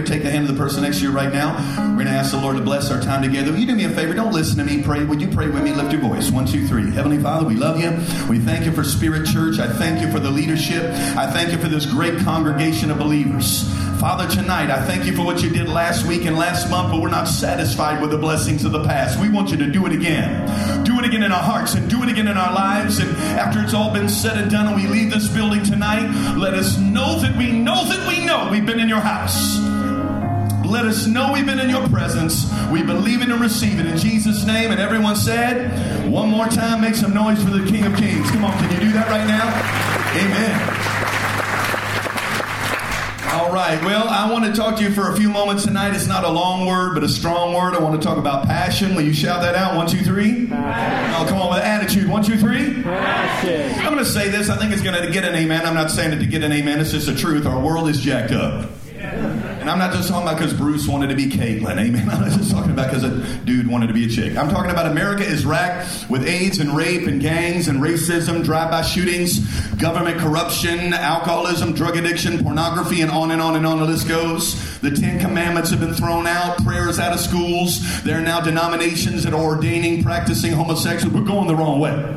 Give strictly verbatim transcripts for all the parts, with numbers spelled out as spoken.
favor? Take the hand of the person next to you right now. We're going to ask the Lord to bless our time together. Will you do me a favor? Don't listen to me. Pray. Would you pray with me? Lift your voice. One, two, three. Heavenly Father, we love you. We thank you for Spirit Church. I thank you for the leadership. I thank you for this great congregation of believers. Father, tonight, I thank you for what you did last week and last month, but we're not satisfied with the blessings of the past. We want you to do it again. Do it again in our hearts and do it again in our lives. And after it's all been said and done and we leave this building tonight, let us know that we know that we know we've been in your house. Let us know we've been in your presence. We believe it and receive it in Jesus' name. And everyone said, one more time, make some noise for the King of Kings. Come on, can you do that right now? Amen. All right. Well, I want to talk to you for a few moments tonight. It's not a long word, but a strong word. I want to talk about passion. Will you shout that out? One, two, three. Passion. Oh, come on with attitude. One, two, three. Passion. I'm going to say this. I think it's going to get an amen. I'm not saying it to get an amen. It's just the truth. Our world is jacked up. And I'm not just talking about because Bruce wanted to be Caitlyn. Amen. I'm not just talking about because a dude wanted to be a chick. I'm talking about America is racked with AIDS and rape and gangs and racism, drive-by shootings, government corruption, alcoholism, drug addiction, pornography, and on and on and on the list goes. The Ten Commandments have been thrown out. Prayer is out of schools. There are now denominations that are ordaining, practicing homosexuality. We're going the wrong way.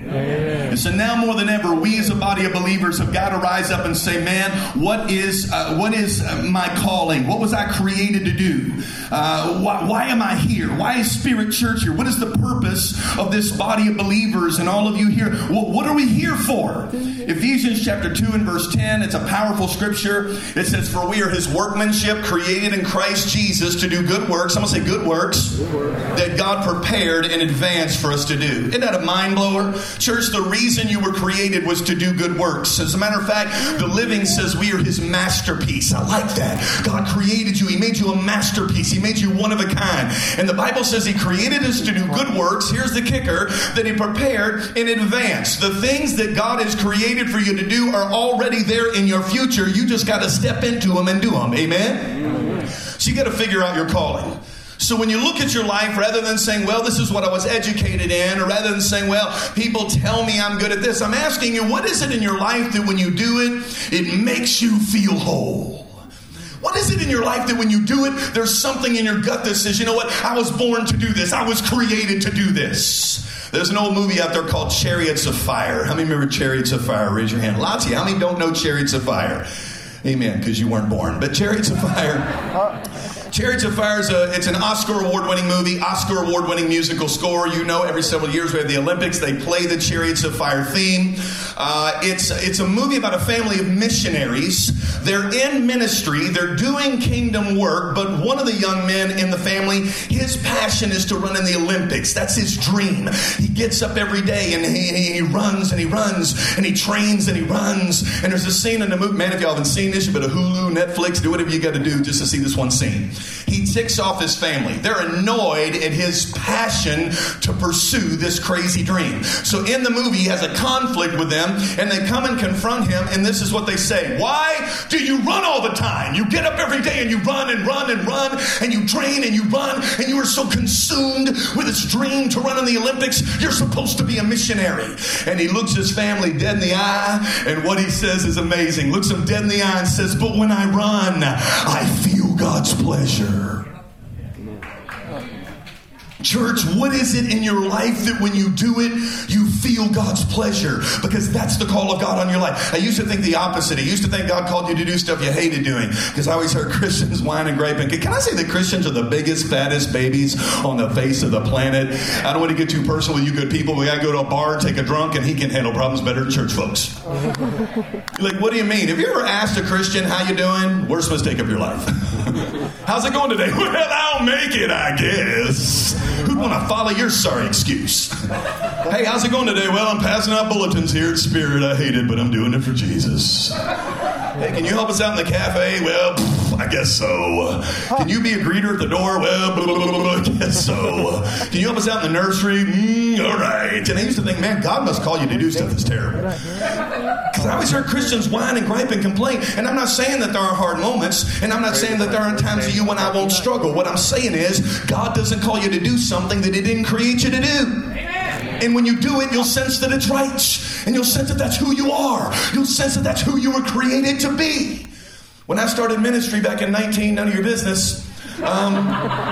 And so now more than ever, we as a body of believers have got to rise up and say, man, what is uh, what is my calling? What was I created to do? Uh, why, why am I here? Why is Spirit Church here? What is the purpose of this body of believers and all of you here? What, what are we here for? Ephesians chapter two and verse ten, it's a powerful scripture. It says, for we are his workmanship created in Christ Jesus to do good works. Someone say good works, good works that God prepared in advance for us to do. Isn't that a mind blower? Church, the reason you were created was to do good works. As a matter of fact, the Living says we are his masterpiece. I like that. God created you. He made you a masterpiece. He made you one of a kind. And the Bible says he created us to do good works. Here's the kicker, that he prepared in advance. The things that God has created for you to do are already there in your future. You just got to step into them and do them. Amen? Amen. So you got to figure out your calling. So when you look at your life, rather than saying, well, this is what I was educated in, or rather than saying, well, people tell me I'm good at this, I'm asking you, what is it in your life that when you do it, it makes you feel whole? What is it in your life that when you do it, there's something in your gut that says, you know what, I was born to do this. I was created to do this. There's an old movie out there called Chariots of Fire. How many remember Chariots of Fire? Raise your hand. Lots of you. How many don't know Chariots of Fire? Amen, because you weren't born. But Chariots of Fire... Chariots of Fire is a, it's an Oscar award-winning movie, Oscar award-winning musical score. You know, every several years we have the Olympics. They play the Chariots of Fire theme. Uh, it's, it's a movie about a family of missionaries. They're in ministry. They're doing kingdom work. But one of the young men in the family, his passion is to run in the Olympics. That's his dream. He gets up every day and he, he runs and he runs and he trains and he runs. And there's a scene in the movie. Man, if y'all haven't seen this, you better Hulu, Netflix, do whatever you got to do just to see this one scene. He ticks off his family. They're annoyed at his passion to pursue this crazy dream. So in the movie, he has a conflict with them, and they come and confront him, and this is what they say. Why do you run all the time? You get up every day and you run and run and run, and you train and you run, and you are so consumed with this dream to run in the Olympics, you're supposed to be a missionary. And he looks his family dead in the eye, and what he says is amazing. Looks them dead in the eye and says, but when I run, I feel God's pleasure. Church, what is it in your life that when you do it, you feel God's pleasure? Because that's the call of God on your life. I used to think the opposite. I used to think God called you to do stuff you hated doing. Because I always heard Christians whine and gripe. And can I say that Christians are the biggest, fattest babies on the face of the planet? I don't want to get too personal with you good people. We got to go to a bar, take a drunk, and he can handle problems better than church folks. Like, what do you mean? Have you ever asked a Christian, how you doing? Worst mistake of your life. How's it going today? Well, I'll make it, I guess. Who'd want to follow your sorry excuse? Hey, how's it going today? Well, I'm passing out bulletins here at Spirit. I hate it, but I'm doing it for Jesus. Hey, can you help us out in the cafe? Well, pff, I guess so. Can you be a greeter at the door? Well, blah, blah, blah, blah, I guess so. Can you help us out in the nursery? Mm, all right. And I used to think, man, God must call you to do stuff that's terrible. Because I always heard Christians whine and gripe and complain. And I'm not saying that there are hard moments. And I'm not saying that there aren't times of you when I won't struggle. What I'm saying is, God doesn't call you to do something that he didn't create you to do. And when you do it, you'll sense that it's right. And you'll sense that that's who you are. You'll sense that that's who you were created to be. When I started ministry back in nineteen, none of your business, um,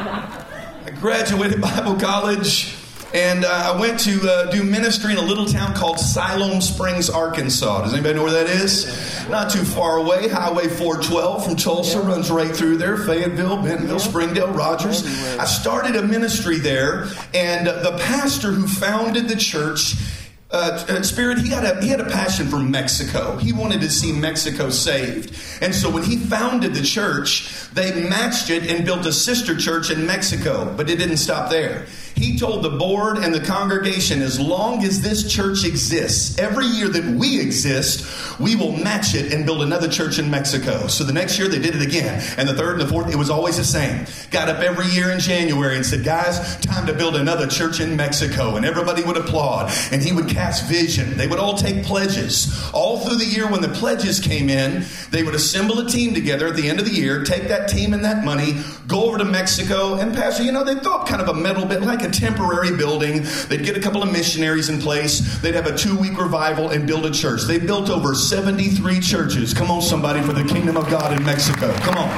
I graduated Bible college, and uh, I went to uh, do ministry in a little town called Siloam Springs, Arkansas. Does anybody know where that is? Not too far away. Highway four twelve from Tulsa runs right through there. Fayetteville, Bentonville, Springdale, Rogers. I started a ministry there, and uh, the pastor who founded the church, Uh, Spirit, he had a he had a passion for Mexico. He wanted to see Mexico saved. And so when he founded the church, they matched it and built a sister church in Mexico. But it didn't stop there. He told the board and the congregation, as long as this church exists, every year that we exist, we will match it and build another church in Mexico. So the next year they did it again. And the third and the fourth, it was always the same. Got up every year in January and said, guys, time to build another church in Mexico. And everybody would applaud. And he would cast vision. They would all take pledges. All through the year when the pledges came in, they would assemble a team together at the end of the year, take that team and that money, go over to Mexico, and Pastor, you know, they'd throw up kind of a metal bit, like a temporary building. They'd get a couple of missionaries in place. They'd have a two-week revival and build a church. They built over seventy-three churches. Come on, somebody, for the kingdom of God in Mexico. Come on.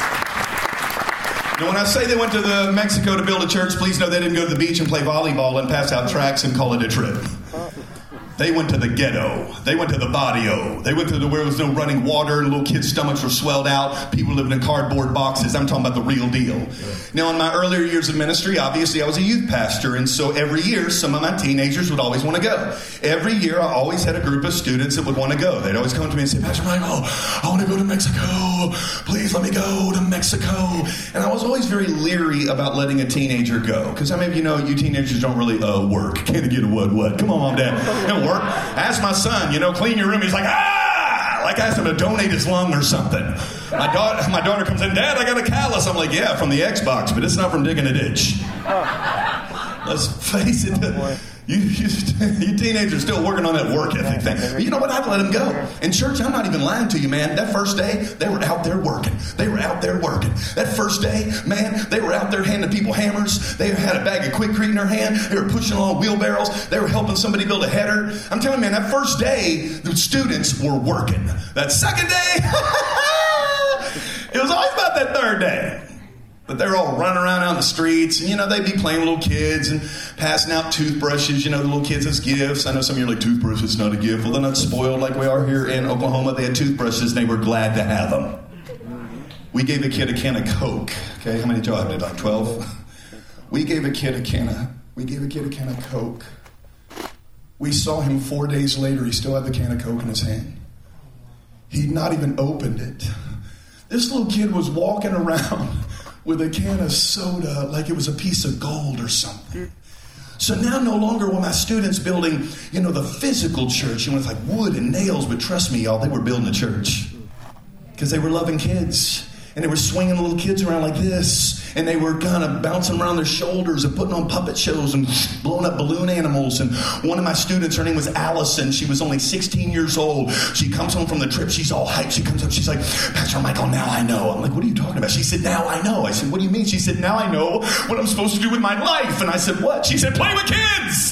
Now, when I say they went to the Mexico to build a church, please know they didn't go to the beach and play volleyball and pass out tracts and call it a trip. They went to the ghetto. They went to the barrio. They went to the where there was no running water and little kids' stomachs were swelled out. People living in cardboard boxes. I'm talking about the real deal. Now, in my earlier years of ministry, obviously I was a youth pastor. And so every year, some of my teenagers would always want to go. Every year, I always had a group of students that would want to go. They'd always come to me and say, Pastor Michael, I want to go to Mexico. Please let me go to Mexico. And I was always very leery about letting a teenager go. Because how many of you know you teenagers don't really uh, work? Can't get a what, what? Come on, Mom, Dad. Don't work. Ask my son, you know, clean your room. He's like, ah! Like I asked him to donate his lung or something. My daughter, my daughter comes in, Dad, I got a callus. I'm like, yeah, from the Xbox, but it's not from digging a ditch. Let's face it. You, you, you teenagers are still working on that work ethic thing. But you know what? I'd let them go. In church, I'm not even lying to you, man. That first day, they were out there working. They were out there working. That first day, man, they were out there handing people hammers. They had a bag of Quikrete in their hand. They were pushing along wheelbarrows. They were helping somebody build a header. I'm telling you, man, that first day, the students were working. That second day, it was always about that third day. But they're all running around out in the streets, and, you know, they'd be playing with little kids and passing out toothbrushes, you know, the little kids as gifts. I know some of you are like, toothbrush is not a gift. Well, they're not spoiled like we are here in Oklahoma. They had toothbrushes, and they were glad to have them. We gave a kid a can of Coke. Okay, how many did y'all have? Like twelve? We gave a kid a can of, we gave a kid a can of Coke. We saw him four days later. He still had the can of Coke in his hand. He'd not even opened it. This little kid was walking around with a can of soda like it was a piece of gold or something. So now no longer were my students building, you know, the physical church, you know, with like wood and nails, but trust me, y'all, they were building a church. Because they were loving kids. And they were swinging the little kids around like this. And they were kind of bouncing around their shoulders and putting on puppet shows and blowing up balloon animals. And one of my students, her name was Allison. She was only sixteen years old. She comes home from the trip. She's all hyped. She comes up. She's like, Pastor Michael, now I know. I'm like, what are you talking about? She said, now I know. I said, what do you mean? She said, now I know what I'm supposed to do with my life. And I said, what? She said, play with kids.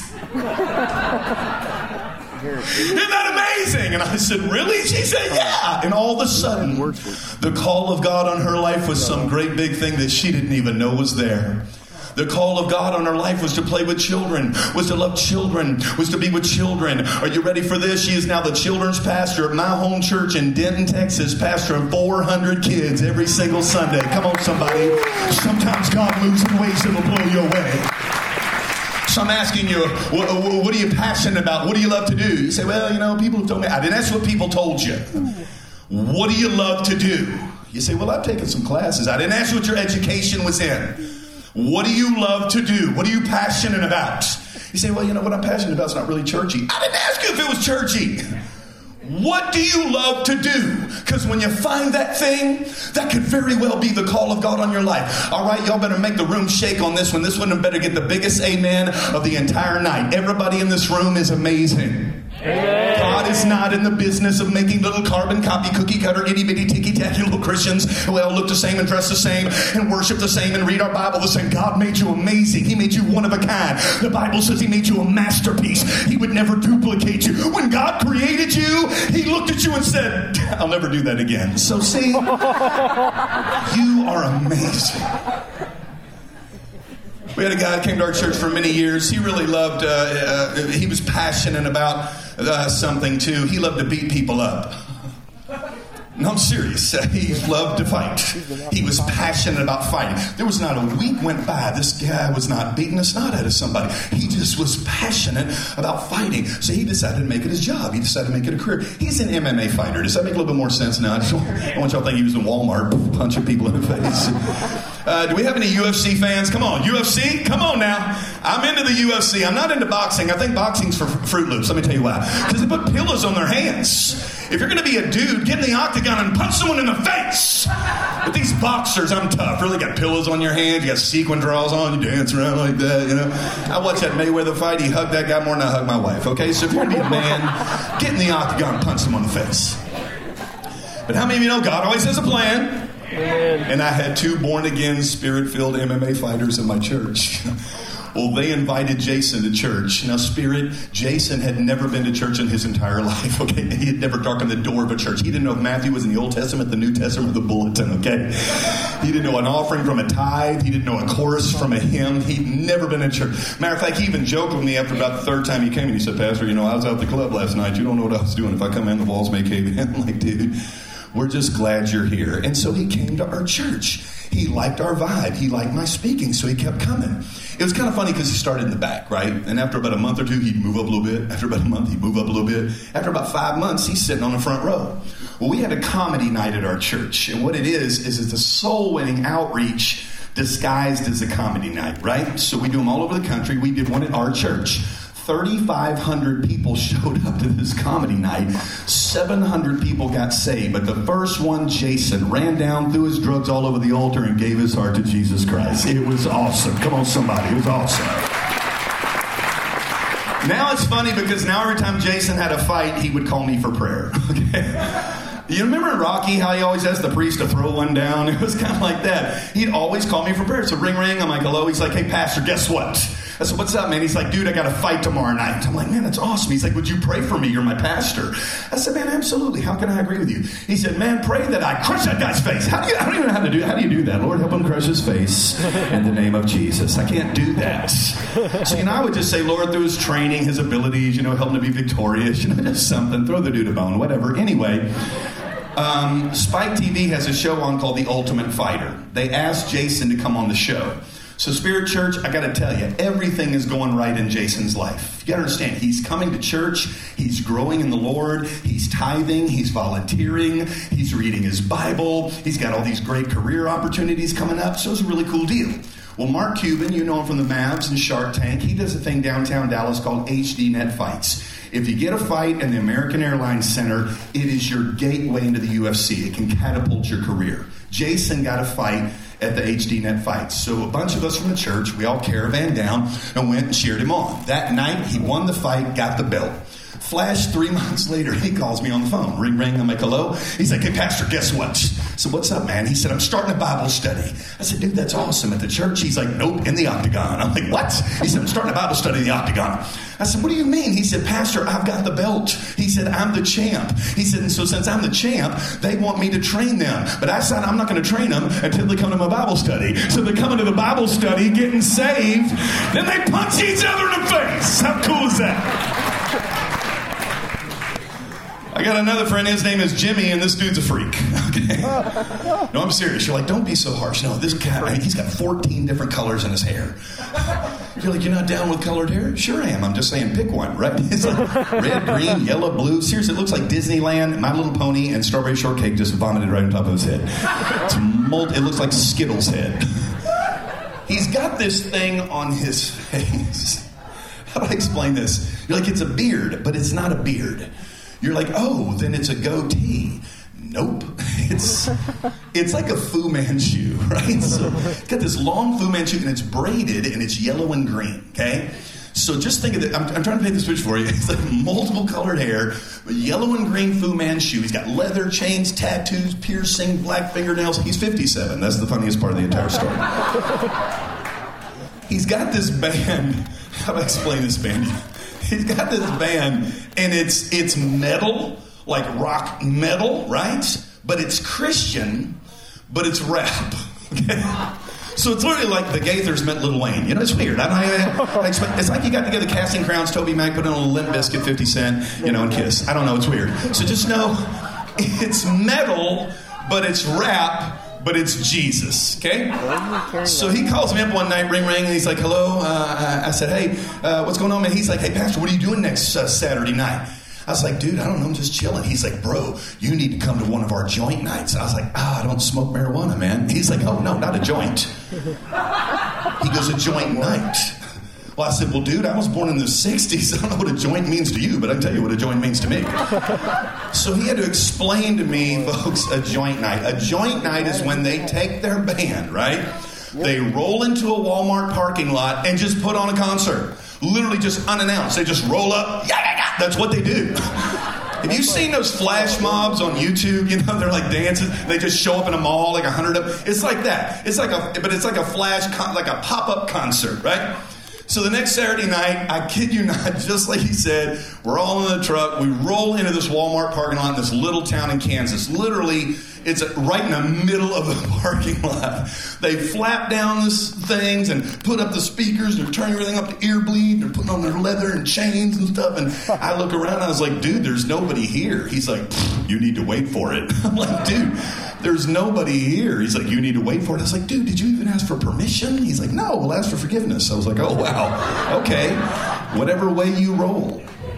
Isn't that amazing? And I said, really? She said, yeah. And all of a sudden, the call of God on her life was some great big thing that she didn't even know was there. The call of God on her life was to play with children, was to love children, was to be with children. Are you ready for this? She is now the children's pastor at my home church in Denton, Texas, pastoring four hundred kids every single Sunday. Come on, somebody. Sometimes God moves in ways that will blow you away. So I'm asking you, what, what are you passionate about? What do you love to do? You say, well, you know, people have told me. I didn't ask what people told you. What do you love to do? You say, well, I've taken some classes. I didn't ask you what your education was in. What do you love to do? What are you passionate about? You say, well, you know, what I'm passionate about is not really churchy. I didn't ask you if it was churchy. What do you love to do? Because when you find that thing, that could very well be the call of God on your life. All right, y'all better make the room shake on this one. This one better get the biggest amen of the entire night. Everybody in this room is amazing. Amen. God is not in the business of making little carbon copy, cookie cutter, itty bitty, ticky tacky little Christians who all look the same and dress the same and worship the same and read our Bible the same. God made you amazing. He made you one of a kind. The Bible says He made you a masterpiece. He would never duplicate you. When God created you, He looked at you and said, I'll never do that again. So see, you are amazing. We had a guy that came to our church for many years. He really loved, uh, uh, he was passionate about uh, something too. He loved to beat people up. No, I'm serious. He loved to fight. He was passionate about fighting. There was not a week went by this guy was not beating a snot out of somebody. He just was passionate about fighting. So he decided to make it his job. He decided to make it a career. He's an M M A fighter. Does that make a little bit more sense now? I just want, I want y'all to think he was in Walmart punching people in the face. Uh, do we have any U F C fans? Come on, U F C? Come on now. I'm into the U F C. I'm not into boxing. I think boxing's for Fruit Loops. Let me tell you why. Because they put pillows on their hands. If you're going to be a dude, get in the octagon and punch someone in the face. But these boxers, I'm tough. Really got pillows on your hands. You got sequin draws on. You dance around like that, you know. I watched that Mayweather fight. He hugged that guy more than I hugged my wife. Okay, so if you're going to be a man, get in the octagon and punch someone in the face. But how many of you know God always has a plan? Amen. And I had two born-again, spirit-filled M M A fighters in my church. Well, they invited Jason to church. Now, Spirit, Jason had never been to church in his entire life, okay? He had never darkened the door of a church. He didn't know if Matthew was in the Old Testament, the New Testament, or the bulletin, okay? He didn't know an offering from a tithe. He didn't know a chorus from a hymn. He'd never been in church. Matter of fact, he even joked with me after about the third time he came, and he said, Pastor, you know, I was out at the club last night. You don't know what I was doing. If I come in, the walls may cave in. I'm like, dude, we're just glad you're here. And so he came to our church. He liked our vibe. He liked my speaking, so he kept coming. It was kind of funny because he started in the back, right? And after about a month or two, he'd move up a little bit. After about a month, he'd move up a little bit. After about five months, he's sitting on the front row. Well, we had a comedy night at our church. And what it is, is it's a soul-winning outreach disguised as a comedy night, right? So we do them all over the country. We did one at our church. thirty-five hundred people showed up to this comedy night. seven hundred people got saved. But the first one, Jason, ran down, threw his drugs all over the altar, and gave his heart to Jesus Christ. It was awesome. Come on, somebody. It was awesome. Now it's funny because now every time Jason had a fight, he would call me for prayer. Okay. You remember in Rocky how he always asked the priest to throw one down? It was kind of like that. He'd always call me for prayer. So ring, ring. I'm like, hello. He's like, hey, Pastor, guess what? I said, what's up, man? He's like, dude, I got a fight tomorrow night. I'm like, man, that's awesome. He's like, would you pray for me? You're my pastor. I said, man, absolutely. How can I agree with you? He said, man, pray that I crush that guy's face. How do you, I don't even know how to do How do you do that? Lord, help him crush his face in the name of Jesus. I can't do that. So, you know, I would just say, Lord, through his training, his abilities, you know, help him to be victorious, you know, just something. Throw the dude a bone, whatever. Anyway, um, Spike T V has a show on called The Ultimate Fighter. They asked Jason to come on the show. So Spirit Church, I got to tell you, everything is going right in Jason's life. You got to understand, he's coming to church, he's growing in the Lord, he's tithing, he's volunteering, he's reading his Bible, he's got all these great career opportunities coming up, so it's a really cool deal. Well, Mark Cuban, you know him from the Mavs and Shark Tank, he does a thing downtown Dallas called H D Net Fights. If you get a fight in the American Airlines Center, it is your gateway into the U F C. It can catapult your career. Jason got a fight at the H D Net Fights. So a bunch of us from the church, we all caravaned down and went and cheered him on. That night, he won the fight, got the belt. Flash, three months later, he calls me on the phone. Ring, ring, I'm like, hello? He's like, hey, Pastor, guess what? So what's up, man? He said, I'm starting a Bible study. I said, dude, that's awesome. At the church? He's like, nope, in the octagon. I'm like, what? He said, I'm starting a Bible study in the octagon. I said, what do you mean? He said, Pastor, I've got the belt. He said, I'm the champ. He said, and so since I'm the champ, they want me to train them. But I said, I'm not going to train them until they come to my Bible study. So they're coming to the Bible study, getting saved. Then they punch each other in the face. How cool is that? I got another friend, his name is Jimmy, and this dude's a freak. Okay. No, I'm serious. You're like, don't be so harsh. No, this guy, I mean, he's got fourteen different colors in his hair. You're like, you're not down with colored hair? Sure I am. I'm just saying pick one, right? It's like red, green, yellow, blue. Seriously, it looks like Disneyland, My Little Pony, and Strawberry Shortcake just vomited right on top of his head. It's multi- it looks like Skittles' head. He's got this thing on his face. How do I explain this? You're like, it's a beard, but it's not a beard. You're like, oh, then it's a goatee. Nope. It's it's like a Fu Manchu, right? So it's got this long Fu Manchu, and it's braided, and it's yellow and green, okay? So just think of it. I'm, I'm trying to paint this picture for you. It's like multiple colored hair, a yellow and green Fu Manchu. He's got leather, chains, tattoos, piercing, black fingernails. He's fifty-seven. That's the funniest part of the entire story. He's got this band. How do I explain this band? He's got this band, and it's it's metal, like rock metal, right? But it's Christian, but it's rap. Okay? So it's literally like the Gaithers met Lil Wayne. You know, it's weird. I, I, I expect, it's like you got together Casting Crowns, Toby Mac, put in a little Limp Bizkit, fifty Cent, you know, and Kiss. I don't know. It's weird. So just know it's metal, but it's rap, but it's Jesus. Okay? So he calls me up one night, ring, ring, and he's like, hello. Uh, I said, hey, uh, what's going on, man? He's like, hey, Pastor, what are you doing next uh, Saturday night? I was like, dude, I don't know, I'm just chilling. He's like, bro, you need to come to one of our joint nights. I was like, ah, I don't smoke marijuana, man. He's like, oh, no, not a joint. He goes, a joint night. Well, I said, well, dude, I was born in the sixties. I don't know what a joint means to you, but I can tell you what a joint means to me. So he had to explain to me, folks, a joint night. A joint night is when they take their band, right? They roll into a Walmart parking lot and just put on a concert. Literally just unannounced. They just roll up. Yeah, yeah, yeah. That's what they do. Have you seen those flash mobs on YouTube? You know, they're like dancing. They just show up in a mall, like a hundred of them. It's like that. It's like a, but it's like a flash, con- like a pop-up concert, right? So the next Saturday night, I kid you not, just like he said, we're all in the truck. We roll into this Walmart parking lot in this little town in Kansas. Literally, it's right in the middle of the parking lot. They flap down these things and put up the speakers. They're turning everything up to ear bleed. They're putting on their leather and chains and stuff. And I look around and I was like, dude, there's nobody here. He's like, you need to wait for it. I'm like, dude, there's nobody here. He's like, you need to wait for it. I was like, dude, did you even ask for permission? He's like, no, we'll ask for forgiveness. I was like, oh, wow. Okay. Whatever way you roll.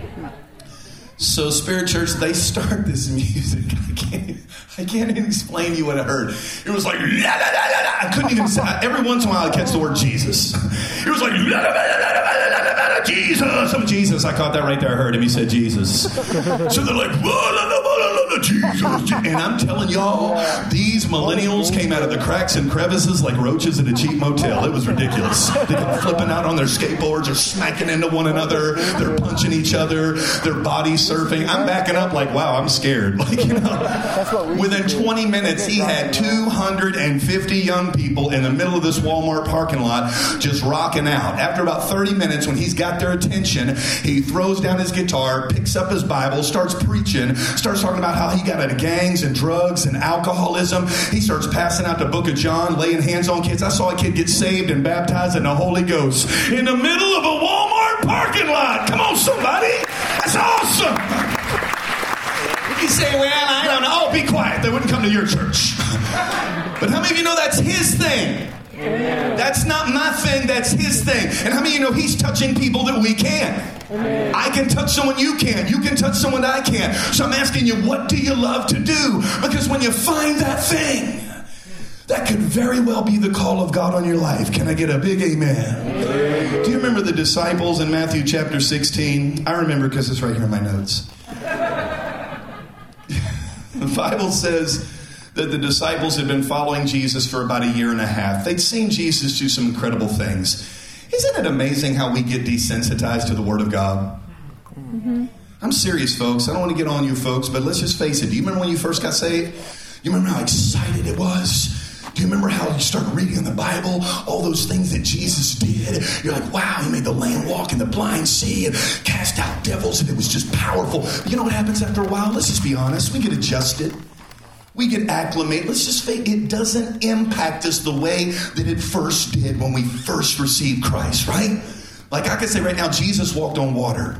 So Spirit Church, they start this music. I can't, I can't even explain to you what I heard. It was like, la, la, la, la, la. I couldn't even say, every once in a while I'd catch the word Jesus. It was like, la, la, la, la, la, la, la, la, Jesus. Some Jesus. I caught that right there. I heard him. He said Jesus. So they're like, la, la, la, la, la, la, Jesus. And I'm telling y'all, these millennials came out of the cracks and crevices like roaches at a cheap motel. It was ridiculous. They kept flipping out on their skateboards. They're smacking into one another. They're punching each other. Their bodies surfing. I'm backing up like, wow, I'm scared. Like, you know, within twenty minutes, he had two hundred fifty young people in the middle of this Walmart parking lot just rocking out. After about thirty minutes, when he's got their attention, he throws down his guitar, picks up his Bible, starts preaching, starts talking about how he got out of gangs and drugs and alcoholism. He starts passing out the book of John, laying hands on kids. I saw a kid get saved and baptized in the Holy Ghost in the middle of a Walmart parking lot. Come on, somebody. That's awesome. You say, well, I don't know. Oh, be quiet. They wouldn't come to your church. But how many of you know that's his thing? Amen. That's not my thing. That's his thing. And how many of you know he's touching people that we can't? Amen. I can touch someone you can't. You can touch someone I can't. So I'm asking you, what do you love to do? Because when you find that thing, that could very well be the call of God on your life. Can I get a big amen? Amen. Do you remember the disciples in Matthew chapter sixteen? I remember because it's right here in my notes. The Bible says that the disciples had been following Jesus for about a year and a half. They'd seen Jesus do some incredible things. Isn't it amazing how we get desensitized to the Word of God? Mm-hmm. I'm serious, folks. I don't want to get on you folks, but let's just face it. Do you remember when you first got saved? You remember how excited it was? Do you remember how you started reading in the Bible, all those things that Jesus did? You're like, wow, he made the lame walk and the blind see and cast out devils, and it was just powerful. But you know what happens after a while? Let's just be honest. We get adjusted. We get acclimated. Let's just say it doesn't impact us the way that it first did when we first received Christ, right? Like I could say right now, Jesus walked on water.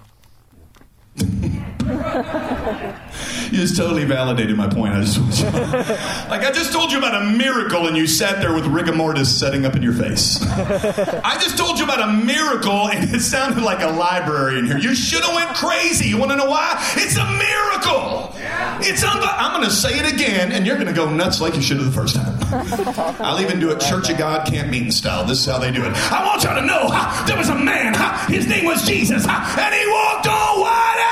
You just totally validated my point. I just want you like I just told you about a miracle and you sat there with rigor mortis setting up in your face. I just told you about a miracle and it sounded like a library in here. You should have went crazy. You want to know why? It's a miracle. It's un- I'm going to say it again and you're going to go nuts like you should have the first time. I'll even do it Church of God camp meeting style. This is how they do it. I want y'all to know huh, there was a man. Huh, his name was Jesus huh, and he walked on water.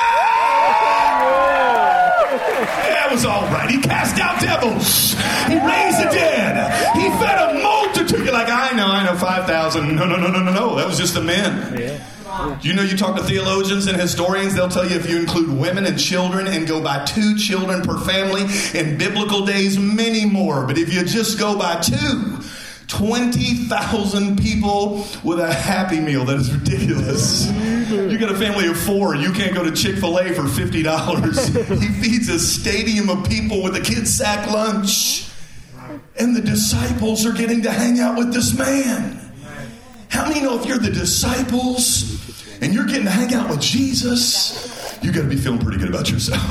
That was all right. He cast out devils. He raised the dead. He fed a multitude. You're like, I know, I know. have five thousand. No, no, no, no, no, no. That was just the men. Yeah. You know, you talk to theologians and historians, they'll tell you if you include women and children and go by two children per family, in biblical days, many more. But if you just go by two, twenty thousand people with a Happy Meal. That is ridiculous. You got a family of four. You can't go to Chick-fil-A for fifty dollars. He feeds a stadium of people with a kid's sack lunch. And the disciples are getting to hang out with this man. How many know if you're the disciples and you're getting to hang out with Jesus, you got to be feeling pretty good about yourself.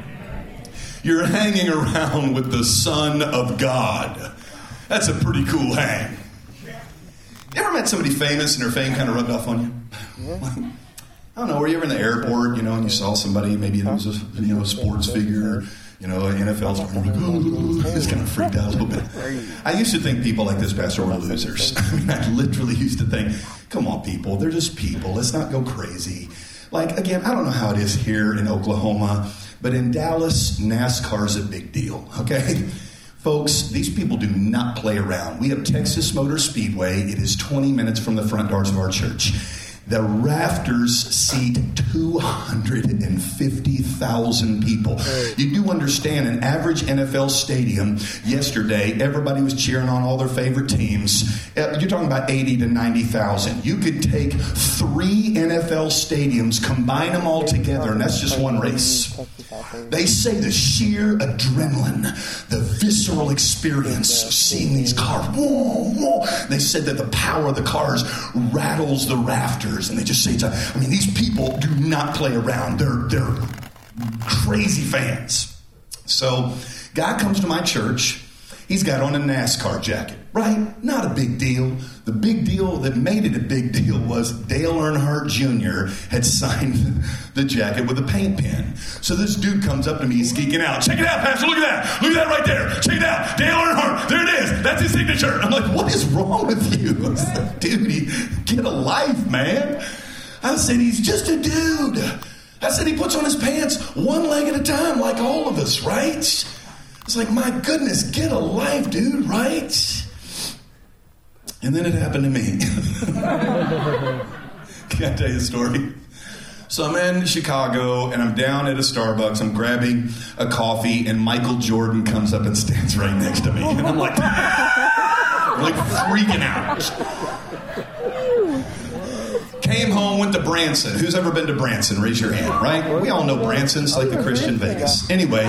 You're hanging around with the Son of God. That's a pretty cool hang. You ever met somebody famous and their fame kind of rubbed off on you? I don't know, were you ever in the airport, you know, and you saw somebody, maybe it was a, you know, a sports figure, you know, an N F L star, just kind of freaked out a little bit. I used to think people like this pastor were losers. I mean, I literally used to think, come on, people, they're just people. Let's not go crazy. Like, again, I don't know how it is here in Oklahoma, but in Dallas, NASCAR's a big deal, okay? Folks, these people do not play around. We have Texas Motor Speedway. It is twenty minutes from the front doors of our church. The rafters seat two hundred fifty thousand people. You do understand an average N F L stadium yesterday, everybody was cheering on all their favorite teams. You're talking about eighty to ninety thousand. You could take three N F L stadiums, combine them all together, and that's just one race. They say the sheer adrenaline, the visceral experience of seeing these cars, whoa, whoa. They said that the power of the cars rattles the rafters. And they just say, I mean, these people do not play around. They're they're crazy fans. So, guy comes to my church. He's got on a NASCAR jacket, right? Not a big deal. The big deal that made it a big deal was Dale Earnhardt Junior had signed the jacket with a paint pen. So this dude comes up to me, he's geeking out. Check it out, Pastor, look at that. Look at that right there. Check it out. Dale Earnhardt, there it is. That's his signature. I'm like, what is wrong with you? I said, dude, get a life, man. I said, he's just a dude. I said, he puts on his pants one leg at a time like all of us, right? It's like, my goodness, get a life, dude, right? And then it happened to me. Can I tell you a story? So I'm in Chicago, and I'm down at a Starbucks. I'm grabbing a coffee, and Michael Jordan comes up and stands right next to me. And I'm like, I'm like freaking out. Came home, went to Branson. Who's ever been to Branson? Raise your hand, right? We all know Branson. It's like the Christian Vegas. Anyway.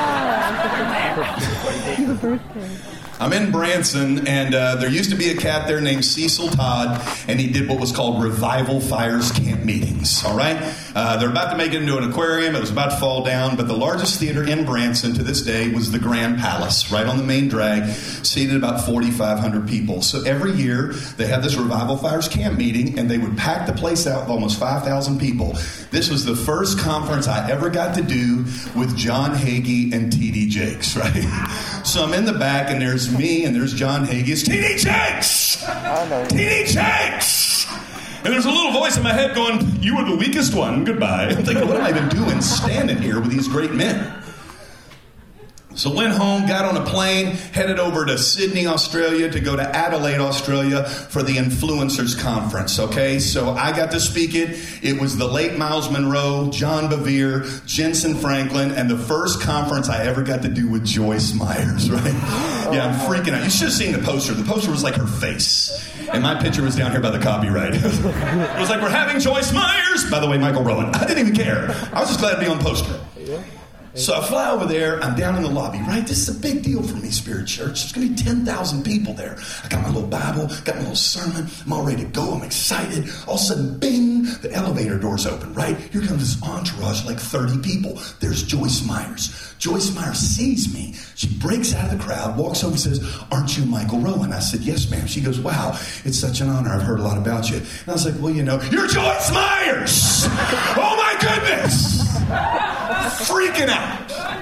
I'm in Branson, and uh, there used to be a cat there named Cecil Todd, and he did what was called Revival Fires Camp Meetings, all right? Uh, they're about to make it into an aquarium. It was about to fall down, but the largest theater in Branson to this day was the Grand Palace, right on the main drag, seated about forty-five hundred people. So every year, they had this Revival Fires Camp Meeting, and they would pack the place out with almost five thousand people. This was the first conference I ever got to do with John Hagee and T D Jakes, right? So I'm in the back, and there's me, and there's John Hagee. It's T D Jakes! T D Jakes! And there's a little voice in my head going, you were the weakest one, goodbye. I'm thinking, what am I even doing standing here with these great men? So went home, got on a plane, headed over to Sydney, Australia, to go to Adelaide, Australia for the Influencers Conference, okay? So I got to speak it. It was the late Miles Monroe, John Bevere, Jensen Franklin, and the first conference I ever got to do with Joyce Myers, right? Yeah, I'm freaking out. You should have seen the poster. The poster was like her face. And my picture was down here by the copyright. It was like, we're having Joyce Myers. By the way, Michael Rowan. I didn't even care. I was just glad to be on the poster. So I fly over there. I'm down in the lobby, right? This is a big deal for me, Spirit Church. There's going to be ten thousand people there. I got my little Bible, got my little sermon. I'm all ready to go. I'm excited. All of a sudden, bing, the elevator doors open, right? Here comes this entourage, like thirty people. There's Joyce Myers. Joyce Myers sees me. She breaks out of the crowd, walks over and says, aren't you Michael Rowan? I said, yes, ma'am. She goes, wow, it's such an honor. I've heard a lot about you. And I was like, well, you know, you're Joyce Myers! Oh, my goodness! Freaking out.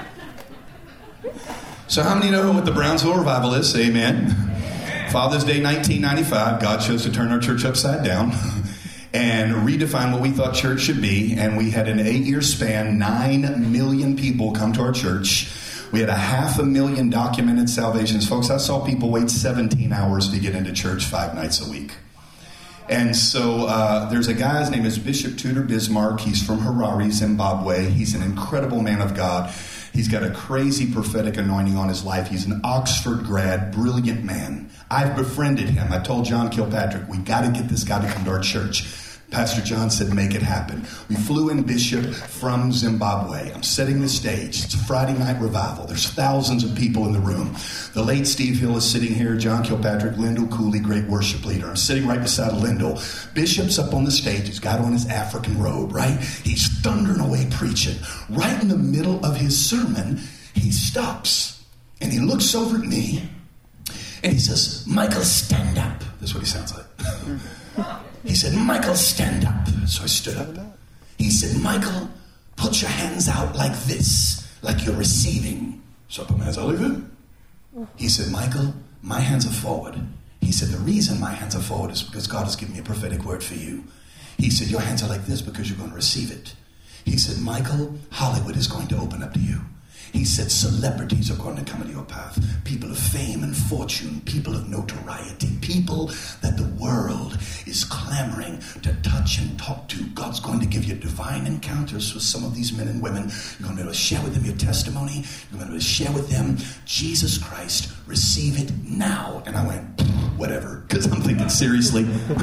So how many know what the Brownsville Revival is? Say amen. Father's Day nineteen ninety-five, God chose to turn our church upside down and redefine what we thought church should be. And we had an eight-year span, nine million people come to our church. We had a half a million documented salvations. Folks, I saw people wait seventeen hours to get into church five nights a week. And so uh, there's a guy, his name is Bishop Tudor Bismarck. He's from Harare, Zimbabwe. He's an incredible man of God. He's got a crazy prophetic anointing on his life. He's an Oxford grad, brilliant man. I've befriended him. I told John Kilpatrick, we got to get this guy to come to our church. Pastor John said, make it happen. We flew in Bishop from Zimbabwe. I'm setting the stage. It's a Friday night revival. There's thousands of people in the room. The late Steve Hill is sitting here. John Kilpatrick, Lyndall Cooley, great worship leader. I'm sitting right beside Lyndall. Bishop's up on the stage. He's got on his African robe, right? He's thundering away preaching. Right in the middle of his sermon, he stops. And he looks over at me. And he says, Michael, stand up. That's what he sounds like. He said, Michael, stand up. So I stood up. He said, Michael, put your hands out like this, like you're receiving. So I put my hands out like this. He said, Michael, my hands are forward. He said, the reason my hands are forward is because God has given me a prophetic word for you. He said, your hands are like this because you're going to receive it. He said, Michael, Hollywood is going to open up to you. He said, celebrities are going to come into your path. People of fame and fortune, people of notoriety, people that the world is clamoring to touch and talk to. God's going to give you divine encounters with some of these men and women. You're going to be able to share with them your testimony. You're going to be able to share with them Jesus Christ. Receive it now. And I went, whatever, because I'm thinking, seriously?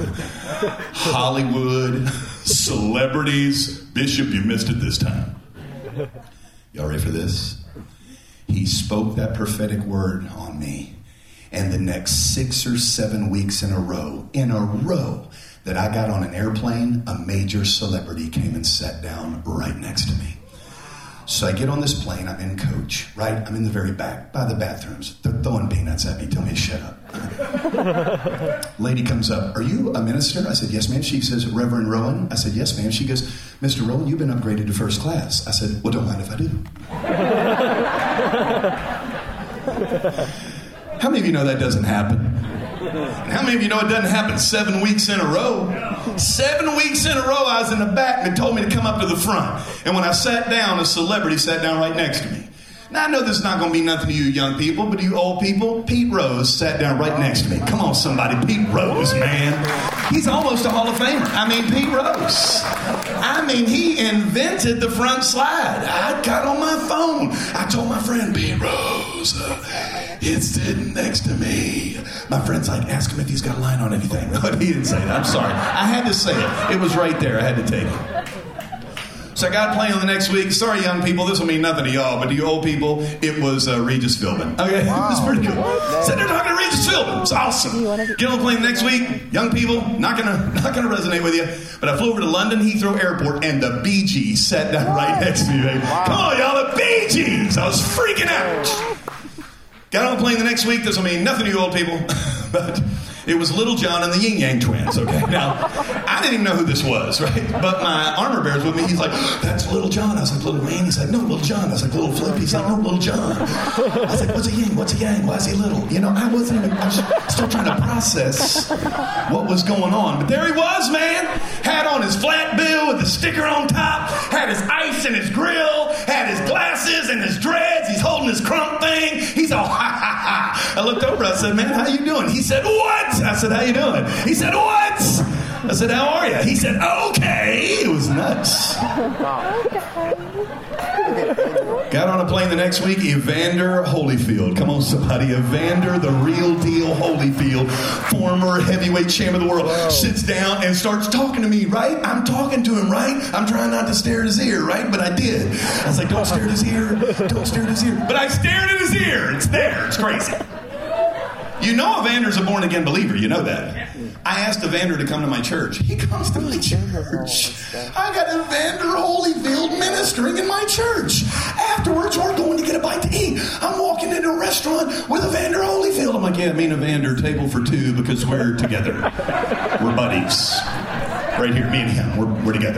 Hollywood, celebrities, Bishop, you missed it this time. Y'all ready for this? He spoke that prophetic word on me. And the next six or seven weeks in a row, in a row, that I got on an airplane, a major celebrity came and sat down right next to me. So I get on this plane, I'm in coach, right? I'm in the very back, by the bathrooms. They're throwing peanuts at me, tell me to shut up. Lady comes up, are you a minister? I said, yes, ma'am. She says, Reverend Rowan? I said, yes, ma'am. She goes, Mister Rowan, you've been upgraded to first class. I said, well, don't mind if I do. How many of you know that doesn't happen? And how many of you know it doesn't happen seven weeks in a row? Seven weeks in a row, I was in the back and they told me to come up to the front. And when I sat down, a celebrity sat down right next to me. Now, I know this is not going to mean nothing to you young people, but you old people, Pete Rose sat down right next to me. Come on, somebody. Pete Rose, man. He's almost a Hall of Famer. I mean, Pete Rose. I mean, he invented the front slide. I got on my phone. I told my friend, Pete Rose, uh, it's sitting next to me. My friend's like, ask him if he's got a line on anything. He didn't say that. I'm sorry. I had to say it. It was right there. I had to take it. So I got a plane on the next week. Sorry, young people, this will mean nothing to y'all, but to you old people, it was uh, Regis Philbin. Okay, wow. It was pretty cool. So they're talking to Regis Philbin. It's awesome. Get on the plane the next week. Young people, not gonna not gonna resonate with you. But I flew over to London Heathrow Airport, and the Bee Gees sat down right next to me. Baby. Wow. Come on, y'all, the Bee Gees. I was freaking out. Got on the plane the next week. This will mean nothing to you old people, but it was Little John and the Yin Yang Twins, okay? Now, I didn't even know who this was, right? But my armor bearer's with me. He's like, that's Little John. I was like, Little Wayne? He's like, no, Little John. I was like, Little Flip? He's like, no, Little John. I was like, what's a yin? What's a yang? Why is he little? You know, I wasn't even, I was still trying to process what was going on. But there he was, man. Had on his flat bill with the sticker on top. Had his ice in his grill. Had his glasses and his dreads. He's holding his crump thing. He's all, ha, ha, ha. I looked over. I said, man, how you doing? He said, what? I said, how you doing? He said, what? I said, how are you? He said, okay. It was nuts. Got on a plane the next week, Evander Holyfield. Come on, somebody. Evander, the real deal Holyfield, former heavyweight champ of the world, Whoa. sits down and starts talking to me, right? I'm talking to him, right? I'm trying not to stare at his ear, right? But I did. I was like, don't stare at his ear. Don't stare at his ear. But I stared at his ear. It's there. It's crazy. You know Evander's a born-again believer. You know that. I asked Evander to come to my church. He comes to my church. I got Evander Holyfield ministering in my church. Afterwards, we're going to get a bite to eat. I'm walking into a restaurant with Evander Holyfield. I'm like, yeah, me and Evander, table for two because we're together. We're buddies. Right here, me and him. We're, we're together.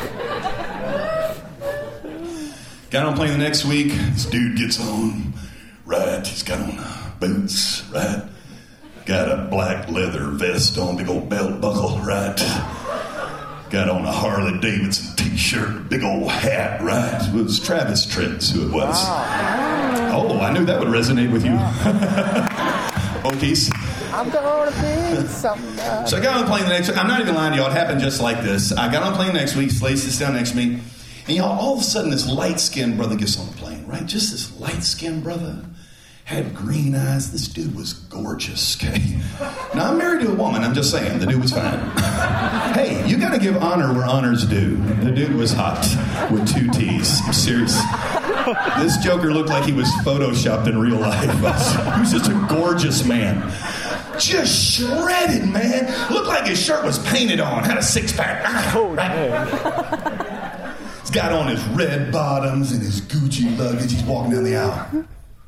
Got on a plane the next week. This dude gets on. Right. He's got on boots, right? Got a black leather vest on, big old belt buckle, right? Got on a Harley Davidson t-shirt, big old hat, right? It was Travis Tritt, who it was. Wow. Oh, I knew that would resonate with you. Okies. I'm gonna be something. So I got on the plane the next week. I'm not even lying to y'all. It happened just like this. I got on the plane the next week. Slade sits down next to me. And y'all, all of a sudden, this light-skinned brother gets on the plane, right? Just this light-skinned brother. Had green eyes. This dude was gorgeous, okay? Now, I'm married to a woman. I'm just saying. The dude was fine. Hey, you got to give honor where honor's due. The dude was hot with two T's. I'm serious. This joker looked like he was photoshopped in real life. He was just a gorgeous man. Just shredded, man. Looked like his shirt was painted on. Had a six-pack. Oh, man. He's got on his red bottoms and his Gucci luggage. He's walking down the aisle.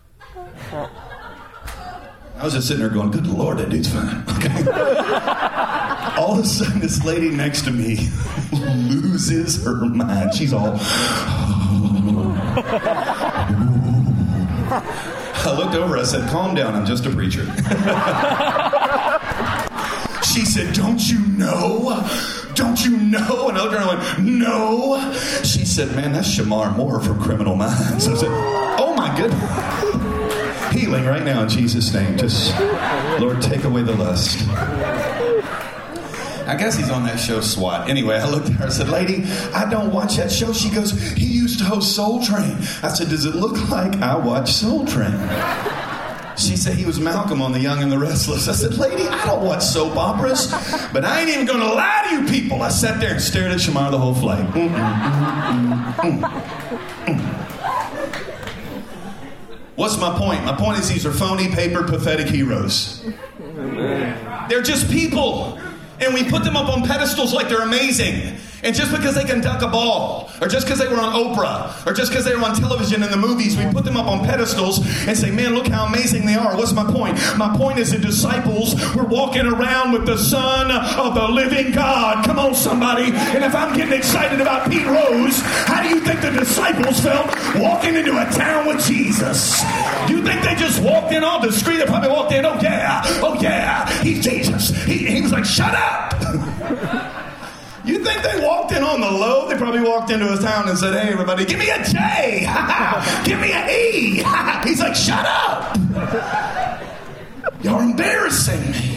I was just sitting there going, good Lord, that dude's fine. Okay. All of a sudden, this lady next to me loses her mind. She's all... I looked over, I said, calm down, I'm just a preacher. She said, don't you know? Don't you know? And I looked around and went, no. She said, man, that's Shamar Moore from Criminal Minds. I said, oh my goodness. Healing right now in Jesus' name. Just, Lord, take away the lust. I guess he's on that show SWAT. Anyway, I looked at her and said, lady, I don't watch that show. She goes, he used to host Soul Train. I said, does it look like I watch Soul Train? She said he was Malcolm on The Young and the Restless. I said, lady, I don't watch soap operas, but I ain't even going to lie to you people. I sat there and stared at Shamar the whole flight. Mm, mm, mm, mm, mm. What's my point? My point is these are phony, paper, pathetic heroes. They're just people. And we put them up on pedestals like they're amazing. And just because they can dunk a ball, or just because they were on Oprah, or just because they were on television in the movies, we put them up on pedestals and say, man, look how amazing they are. What's my point? My point is the disciples were walking around with the Son of the living God. Come on, somebody. And if I'm getting excited about Pete Rose, how do you think the disciples felt walking into a town with Jesus? Do you think they just walked in all discreet? They probably walked in, oh yeah, oh yeah, he's Jesus. He, he was like, shut up. You think they walked in on the low? They probably walked into his town and said, hey, everybody, give me a J. Give me an E. He's like, shut up. You're embarrassing me.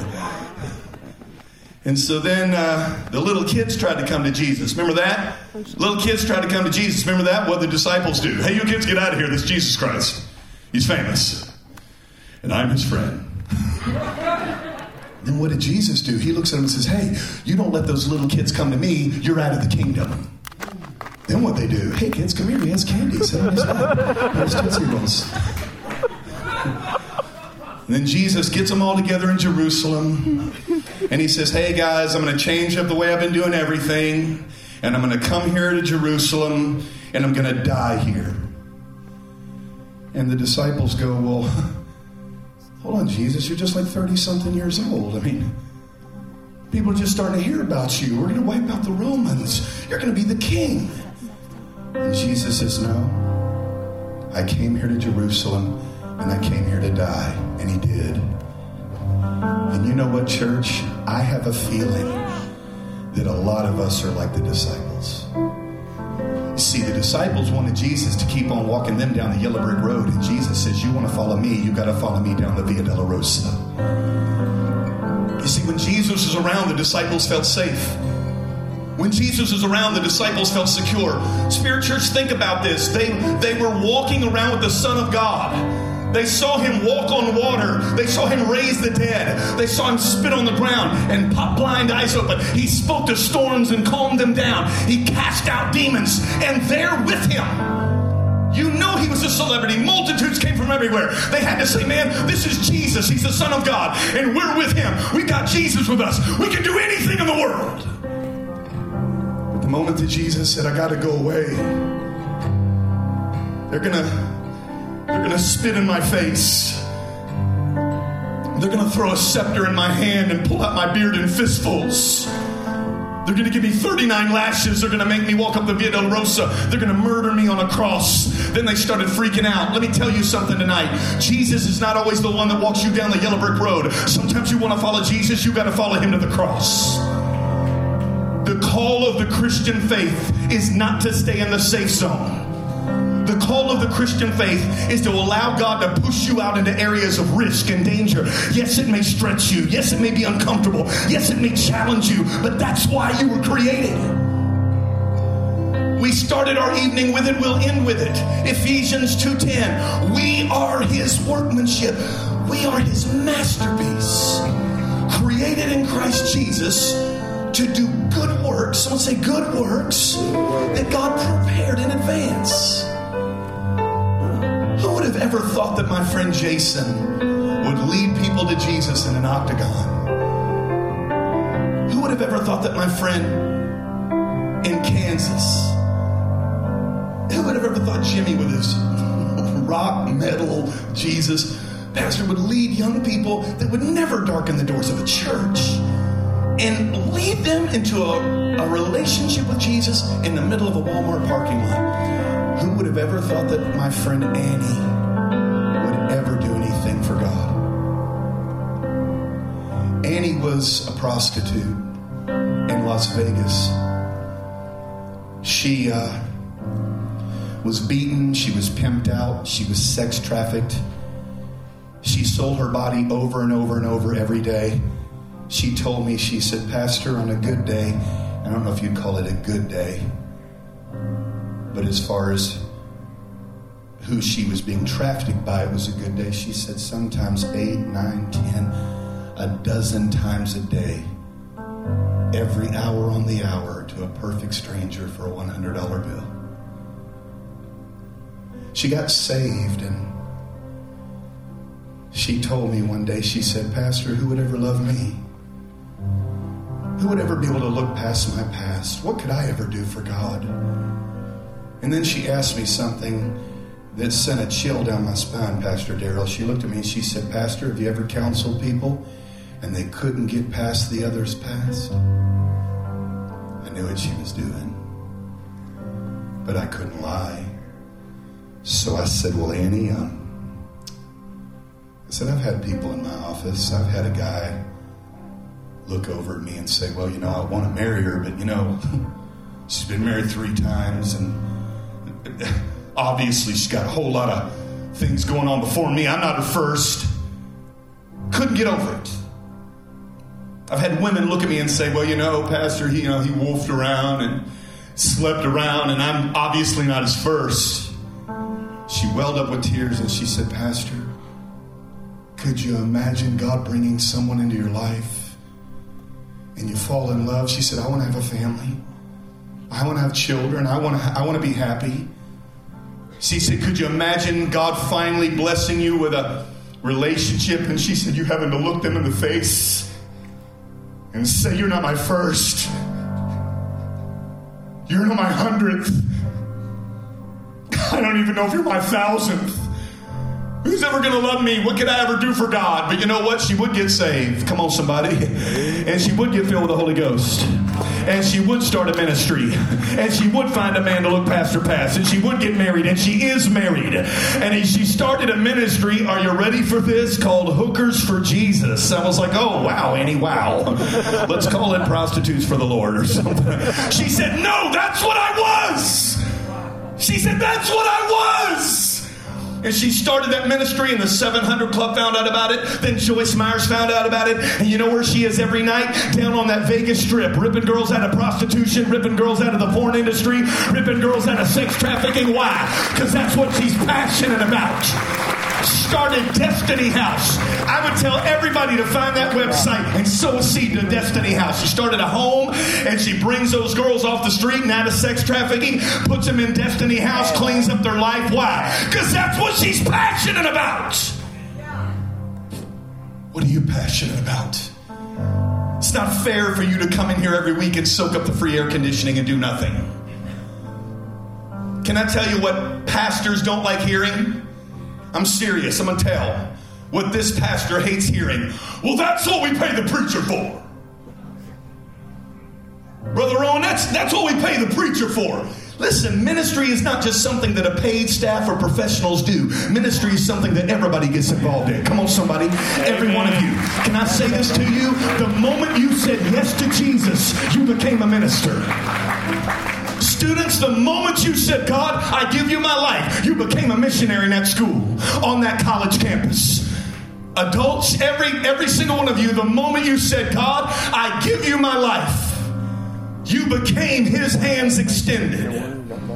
And so then uh, the little kids tried to come to Jesus. Remember that? Little kids tried to come to Jesus. Remember that? What did the disciples do? Hey, you kids, get out of here. This is Jesus Christ. He's famous. And I'm his friend. Then what did Jesus do? He looks at them and says, hey, you don't let those little kids come to me, you're out of the kingdom. Then what they do? Hey, kids, come here. He has candy. Sit on his lap. He has Tootsie Rolls. And then Jesus gets them all together in Jerusalem. And he says, hey, guys, I'm going to change up the way I've been doing everything. And I'm going to come here to Jerusalem. And I'm going to die here. And the disciples go, well... hold on, Jesus, you're just like thirty-something years old. I mean, people are just starting to hear about you. We're going to wipe out the Romans. You're going to be the king. And Jesus says, no. I came here to Jerusalem, and I came here to die. And he did. And you know what, church? I have a feeling that a lot of us are like the disciples. See, the disciples wanted Jesus to keep on walking them down the yellow brick road. And Jesus says, you want to follow me, you got to follow me down the Via Dolorosa. You see, when Jesus was around, the disciples felt safe. When Jesus was around, the disciples felt secure. Spirit Church, think about this. They, they were walking around with the Son of God. They saw him walk on water. They saw him raise the dead. They saw him spit on the ground and pop blind eyes open. He spoke to storms and calmed them down. He cast out demons, and they're with him. You know he was a celebrity. Multitudes came from everywhere. They had to say, man, this is Jesus. He's the Son of God, and we're with him. We got Jesus with us. We can do anything in the world. But the moment that Jesus said, I got to go away, they're going to They're going to spit in my face. They're going to throw a scepter in my hand and pull out my beard in fistfuls. They're going to give me thirty-nine lashes. They're going to make me walk up the Via Dolorosa. They're going to murder me on a cross. Then they started freaking out. Let me tell you something tonight. Jesus is not always the one that walks you down the yellow brick road. Sometimes you want to follow Jesus, you got to follow him to the cross. The call of the Christian faith is not to stay in the safe zone. the call of the Christian faith is to allow God to push you out into areas of risk and danger. Yes, it may stretch you. Yes, it may be uncomfortable. Yes, it may challenge you, but that's why you were created. We started our evening with it. We'll end with it. Ephesians two ten. We are his workmanship. We are his masterpiece. Created in Christ Jesus to do good works. Someone say good works that God prepared in advance. Who would have ever thought that my friend Jason would lead people to Jesus in an octagon? Who would have ever thought that my friend in Kansas, who would have ever thought Jimmy with his rock, metal, Jesus, pastor would lead young people that would never darken the doors of a church and lead them into a, a relationship with Jesus in the middle of a Walmart parking lot? Who would have ever thought that my friend Annie would ever do anything for God? Annie was a prostitute in Las Vegas. She uh, was beaten. She was pimped out. She was sex trafficked. She sold her body over and over and over every day. She told me, she said, Pastor, on a good day, I don't know if you'd call it a good day, but as far as who she was being trafficked by, it was a good day. She said sometimes eight, nine, ten, a dozen times a day, every hour on the hour, to a perfect stranger for a one hundred dollar bill. She got saved, and she told me one day, she said, Pastor, who would ever love me? Who would ever be able to look past my past? What could I ever do for God? And then she asked me something that sent a chill down my spine, Pastor Darrell. She looked at me and she said, Pastor, have you ever counseled people and they couldn't get past the other's past? I knew what she was doing, but I couldn't lie. So I said, well, Annie, um, I said, I've had people in my office. I've had a guy look over at me and say, well, you know, I want to marry her, but, you know, she's been married three times, and obviously she's got a whole lot of things going on before me. I'm not her first. Couldn't get over it. I've had women look at me and say, well, you know, Pastor, he, you know, he wolfed around and slept around, and I'm obviously not his first. She welled up with tears and she said, Pastor, could you imagine God bringing someone into your life and you fall in love? She said, I want to have a family. I want to have children. I want to, I want to be happy. She said, could you imagine God finally blessing you with a relationship? And she said, you having to look them in the face and say, you're not my first. You're not my hundredth. I don't even know if you're my thousandth. Who's ever going to love me? What could I ever do for God? But you know what? She would get saved. Come on, somebody. And she would get filled with the Holy Ghost. And she would start a ministry. And she would find a man to look past her past. And she would get married. And she is married. And she started a ministry, are you ready for this? Called Hookers for Jesus. I was like, oh, wow, Annie, wow. Let's call it Prostitutes for the Lord or something. She said, no, that's what I was. She said, that's what I was. And she started that ministry, and the seven hundred Club found out about it. Then Joyce Myers found out about it. And you know where she is every night? Down on that Vegas Strip, ripping girls out of prostitution, ripping girls out of the porn industry, ripping girls out of sex trafficking. Why? Because that's what she's passionate about. Started Destiny House. I would tell everybody to find that website and sow a seed to Destiny House. She started a home, and she brings those girls off the street and out of sex trafficking, puts them in Destiny House, cleans up their life. Why? Because that's what she's passionate about. What are you passionate about? It's not fair for you to come in here every week and soak up the free air conditioning and do nothing. Can I tell you what pastors don't like hearing? I'm serious. I'm going to tell what this pastor hates hearing. Well, that's what we pay the preacher for. Brother Owen, that's, that's what we pay the preacher for. Listen, ministry is not just something that a paid staff or professionals do. Ministry is something that everybody gets involved in. Come on, somebody. Every one of you. Can I say this to you? The moment you said yes to Jesus, you became a minister. Students, the moment you said, God, I give you my life, you became a missionary in that school, on that college campus. Adults, every every single one of you, the moment you said, God, I give you my life, you became his hands extended.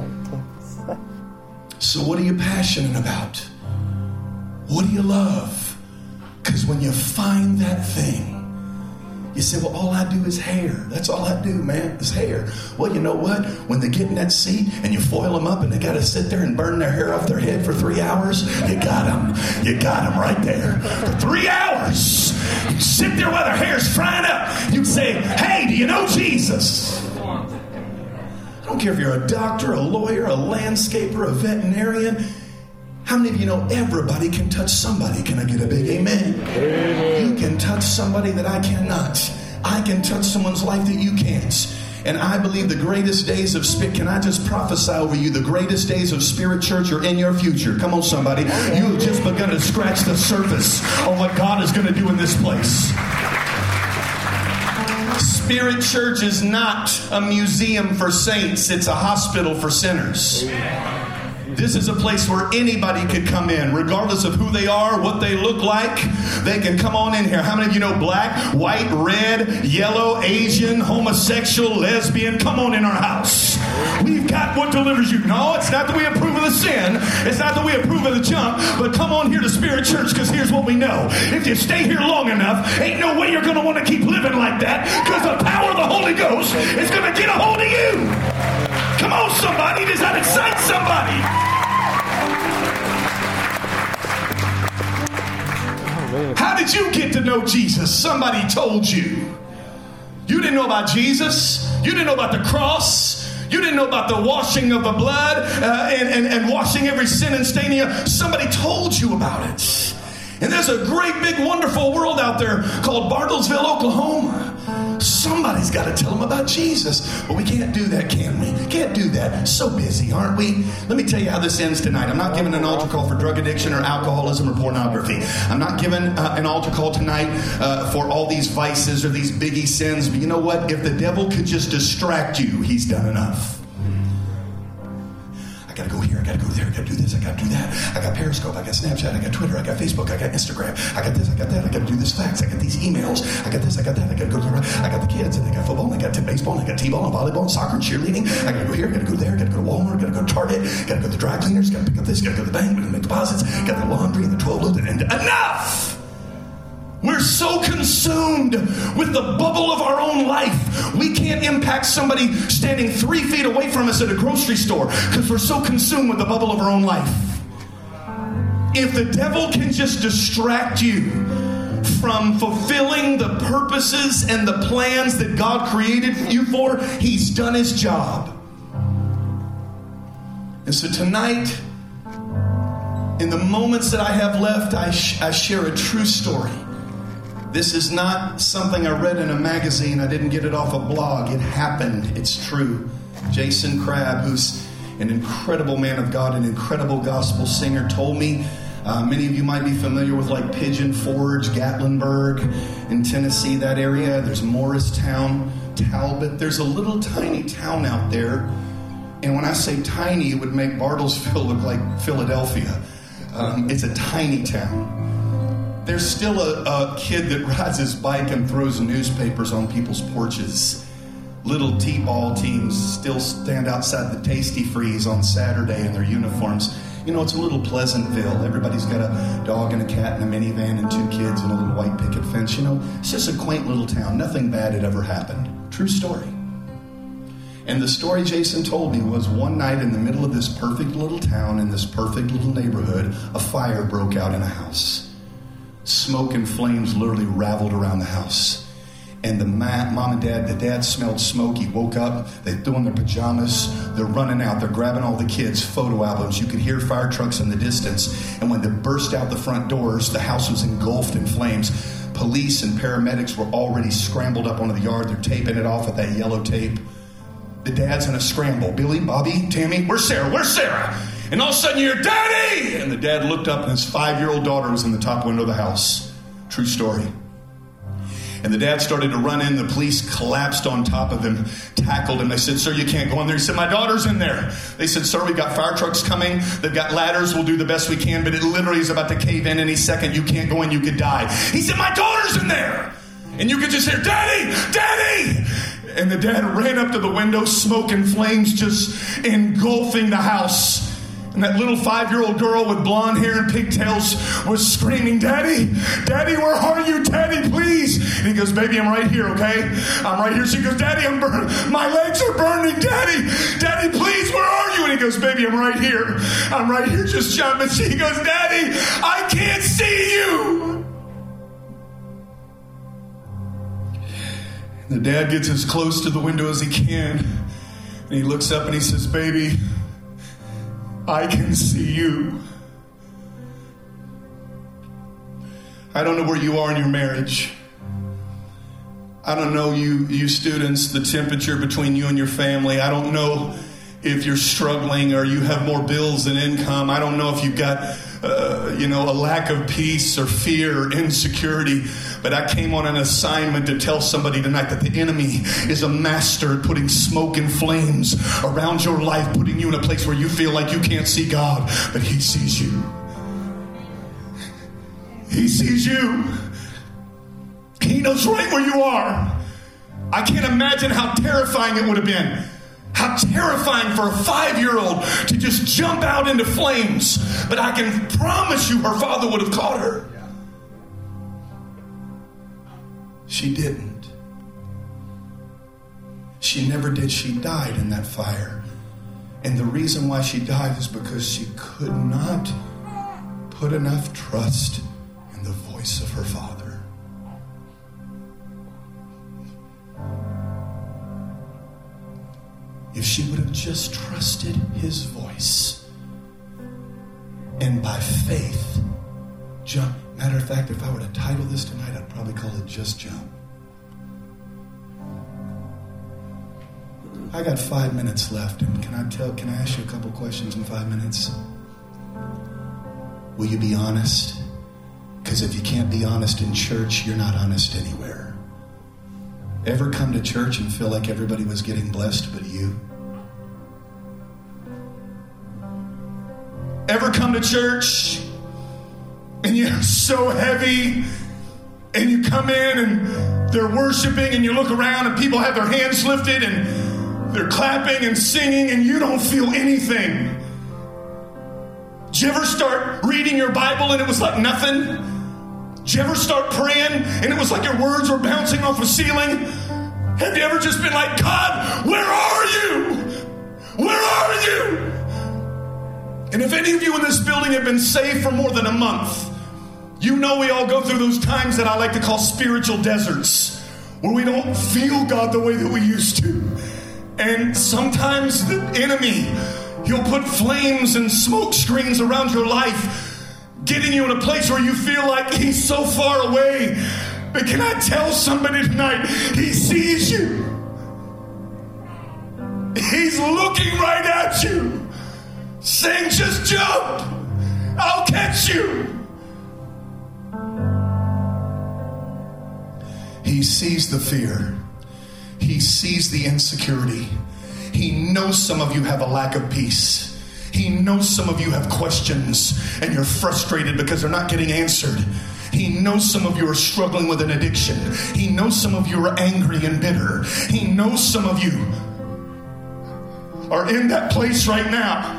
So what are you passionate about? What do you love? Because when you find that thing, you say, well, all I do is hair. That's all I do, man, is hair. Well, you know what? When they get in that seat and you foil them up and they got to sit there and burn their hair off their head for three hours, you got them. You got them right there. For three hours, you sit there while their hair's frying up. You say, hey, do you know Jesus? I don't care if you're a doctor, a lawyer, a landscaper, a veterinarian. How many of you know everybody can touch somebody? Can I get a big amen? Amen? You can touch somebody that I cannot. I can touch someone's life that you can't. And I believe the greatest days of Spirit, can I just prophesy over you, the greatest days of Spirit Church are in your future. Come on, somebody. You have just begun to scratch the surface of what God is going to do in this place. Spirit Church is not a museum for saints. It's a hospital for sinners. This is a place where anybody could come in, regardless of who they are, what they look like. They can come on in here. How many of you know black, white, red, yellow, Asian, homosexual, lesbian? Come on in our house. We've got what delivers you. No, it's not that we approve of the sin. It's not that we approve of the junk. But come on here to Spirit Church, because here's what we know. If you stay here long enough, ain't no way you're going to want to keep living like that, because the power of the Holy Ghost is going to get a hold of you. Come on, somebody. Does that excite somebody? How did you get to know Jesus? Somebody told you. You didn't know about Jesus. You didn't know about the cross. You didn't know about the washing of the blood uh, and, and, and washing every sin and stain in you. Somebody told you about it. And there's a great, big, wonderful world out there called Bartlesville, Oklahoma. Somebody's got to tell them about Jesus. But we can't do that, can we? Can't do that. So busy, aren't we? Let me tell you how this ends tonight. I'm not giving an altar call for drug addiction or alcoholism or pornography. I'm not giving uh, an altar call tonight uh, for all these vices or these biggie sins. But you know what? If the devil could just distract you, he's done enough. I got to go here, I got to go there, I got to do this, I got to do that. I got Periscope, I got Snapchat, I got Twitter, I got Facebook, I got Instagram, I got this, I got that, I got to do this fax, I got these emails, I got this, I got that, I got to go to the, I got the kids, and I got football, and I got baseball, and I got t-ball, and volleyball, and soccer, and cheerleading. I got to go here, I got to go there, I got to go to Walmart, I got to go to Target, got to go to the dry cleaners, got to pick up this, got to go to the bank, got to make deposits, got the laundry, and the twelve load, and enough! We're so consumed with the bubble of our own life. We can't impact somebody standing three feet away from us at a grocery store because we're so consumed with the bubble of our own life. If the devil can just distract you from fulfilling the purposes and the plans that God created you for, he's done his job. And so tonight, in the moments that I have left, I, sh- I share a true story. This is not something I read in a magazine. I didn't get it off a blog. It happened. It's true. Jason Crabb, who's an incredible man of God, an incredible gospel singer, told me, uh, many of you might be familiar with like Pigeon Forge, Gatlinburg in Tennessee, that area. There's Morristown, Talbot. There's a little tiny town out there. And when I say tiny, it would make Bartlesville look like Philadelphia. Um, it's a tiny town. There's still a, a kid that rides his bike and throws newspapers on people's porches. Little T-ball teams still stand outside the Tasty Freeze on Saturday in their uniforms. You know, it's a little Pleasantville. Everybody's got a dog and a cat and a minivan and two kids and a little white picket fence. You know, it's just a quaint little town. Nothing bad had ever happened. True story. And the story Jason told me was one night in the middle of this perfect little town, in this perfect little neighborhood, a fire broke out in a house. Smoke and flames literally raveled around the house. And the ma- mom and dad, the dad smelled smoke. He woke up. They threw on their pajamas. They're running out. They're grabbing all the kids' photo albums. You could hear fire trucks in the distance. And when they burst out the front doors, the house was engulfed in flames. Police and paramedics were already scrambled up onto the yard. They're taping it off with that yellow tape. The dad's in a scramble. Billy, Bobby, Tammy, where's Sarah? Where's Sarah? And all of a sudden you hear, Daddy! And the dad looked up and his five-year-old daughter was in the top window of the house. True story. And the dad started to run in. The police collapsed on top of him, tackled him. They said, sir, you can't go in there. He said, my daughter's in there. They said, sir, we've got fire trucks coming. They've got ladders. We'll do the best we can, but it literally is about to cave in any second. You can't go in. You could die. He said, my daughter's in there. And you could just hear, Daddy, Daddy. And the dad ran up to the window, smoke and flames just engulfing the house. And that little five-year-old girl with blonde hair and pigtails was screaming, Daddy, Daddy, where are you? Daddy, please. And he goes, baby, I'm right here, okay? I'm right here. She goes, Daddy, I'm burning. My legs are burning. Daddy, Daddy, please, where are you? And he goes, baby, I'm right here. I'm right here. Just jump. And she goes, Daddy, I can't see you. And the dad gets as close to the window as he can. And he looks up and he says, baby, I can see you. I don't know where you are in your marriage. I don't know you, you students, the temperature between you and your family. I don't know if you're struggling or you have more bills than income. I don't know if you've got, uh, you know, a lack of peace or fear or insecurity. But I came on an assignment to tell somebody tonight that the enemy is a master at putting smoke and flames around your life, putting you in a place where you feel like you can't see God, but he sees you. He sees you. He knows right where you are. I can't imagine how terrifying it would have been. How terrifying for a five-year-old to just jump out into flames. But I can promise you her father would have caught her. She didn't. She never did. She died in that fire. And the reason why she died is because she could not put enough trust in the voice of her father. If she would have just trusted his voice and by faith jump. Matter of fact, if I were to title this tonight, I'd probably call it Just Jump. I got five minutes left, and can I tell? Can I ask you a couple questions in five minutes? Will you be honest? Because if you can't be honest in church, you're not honest anywhere. Ever come to church and feel like everybody was getting blessed but you? Ever come to church and you're so heavy and you come in and they're worshiping and you look around and people have their hands lifted and they're clapping and singing and you don't feel anything? Did you ever start reading your Bible and it was like nothing? Did you ever start praying and it was like your words were bouncing off a ceiling? Have you ever just been like, God, where are you? Where are you? And if any of you in this building have been saved for more than a month, you know we all go through those times that I like to call spiritual deserts, where we don't feel God the way that we used to. And sometimes the enemy, he'll put flames and smoke screens around your life, getting you in a place where you feel like he's so far away. But can I tell somebody tonight, he sees you. He's looking right at you, saying, just jump. I'll catch you. He sees the fear. He sees the insecurity. He knows some of you have a lack of peace. He knows some of you have questions and you're frustrated because they're not getting answered. He knows some of you are struggling with an addiction. He knows some of you are angry and bitter. He knows some of you are in that place right now.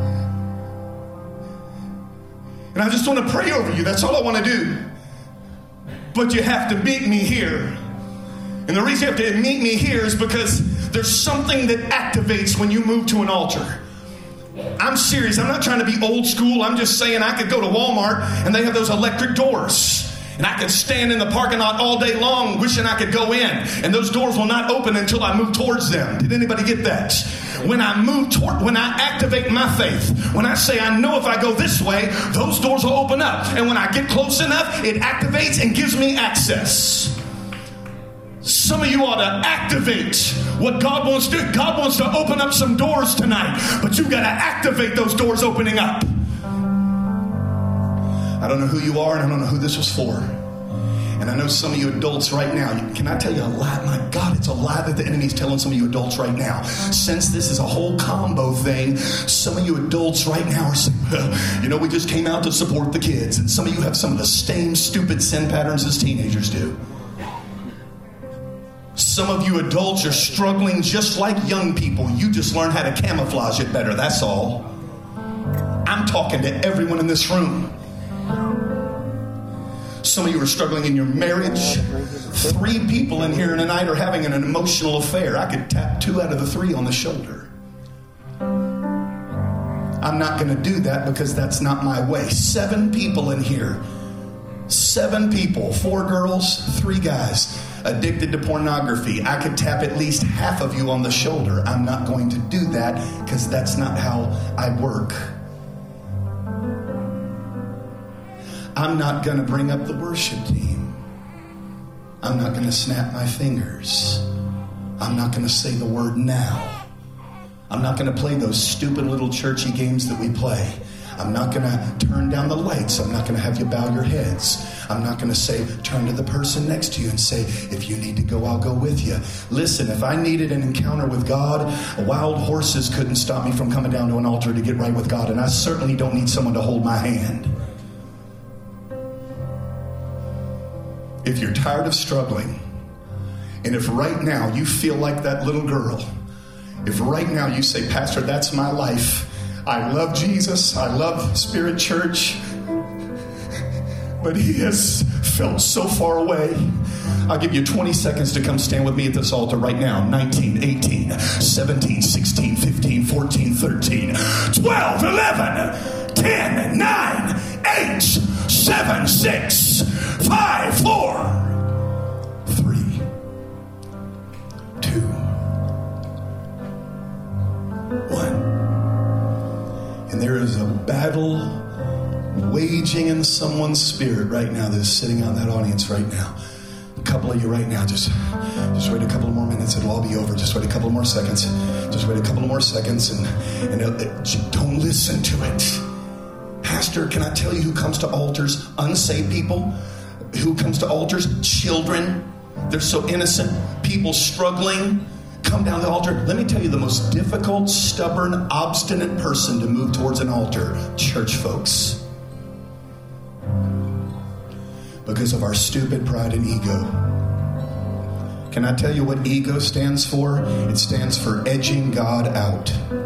And I just want to pray over you. That's all I want to do. But you have to meet me here. And the reason you have to meet me here is because there's something that activates when you move to an altar. I'm serious. I'm not trying to be old school. I'm just saying I could go to Walmart and they have those electric doors. And I could stand in the parking lot all day long wishing I could go in. And those doors will not open until I move towards them. Did anybody get that? When I move toward, when I activate my faith, when I say I know if I go this way, those doors will open up. And when I get close enough, it activates and gives me access. Some of you ought to activate what God wants to do. God wants to open up some doors tonight, but you've got to activate those doors opening up. I don't know who you are, and I don't know who this was for. And I know some of you adults right now, can I tell you a lie? My God, it's a lie that the enemy's telling some of you adults right now. Since this is a whole combo thing, some of you adults right now are saying, well, you know, we just came out to support the kids. And some of you have some of the same stupid sin patterns as teenagers do. Some of you adults are struggling just like young people. You just learn how to camouflage it better, that's all. I'm talking to everyone in this room. Some of you are struggling in your marriage. Three people in here tonight are having an emotional affair. I could tap two out of the three on the shoulder. I'm not going to do that because that's not my way. Seven people in here. Seven people. Four girls, three guys. Addicted to pornography. I could tap at least half of you on the shoulder. I'm not going to do that because that's not how I work. I'm not going to bring up the worship team. I'm not going to snap my fingers. I'm not going to say the word now. I'm not going to play those stupid little churchy games that we play. I'm not going to turn down the lights. I'm not going to have you bow your heads. I'm not going to say, turn to the person next to you and say, if you need to go, I'll go with you. Listen, if I needed an encounter with God, wild horses couldn't stop me from coming down to an altar to get right with God. And I certainly don't need someone to hold my hand. If you're tired of struggling, and if right now you feel like that little girl, if right now you say, Pastor, that's my life. I love Jesus. I love Spirit Church. But he has felt so far away. I'll give you twenty seconds to come stand with me at this altar right now. nineteen, eighteen, seventeen, sixteen, fifteen, fourteen, thirteen, twelve, eleven, ten, nine, eight, seven, six, five, four, three, two, one. And there is a battle waging in someone's spirit right now that is sitting out in that audience right now. A couple of you right now, just, just wait a couple more minutes. It'll all be over. Just wait a couple more seconds. Just wait a couple more seconds and, and it, it, don't listen to it. Pastor, can I tell you who comes to altars? Unsaved people. Who comes to altars? Children. They're so innocent. People struggling. Come down the altar. Let me tell you the most difficult, stubborn, obstinate person to move towards an altar. Church folks. Because of our stupid pride and ego. Can I tell you what ego stands for? It stands for edging God out.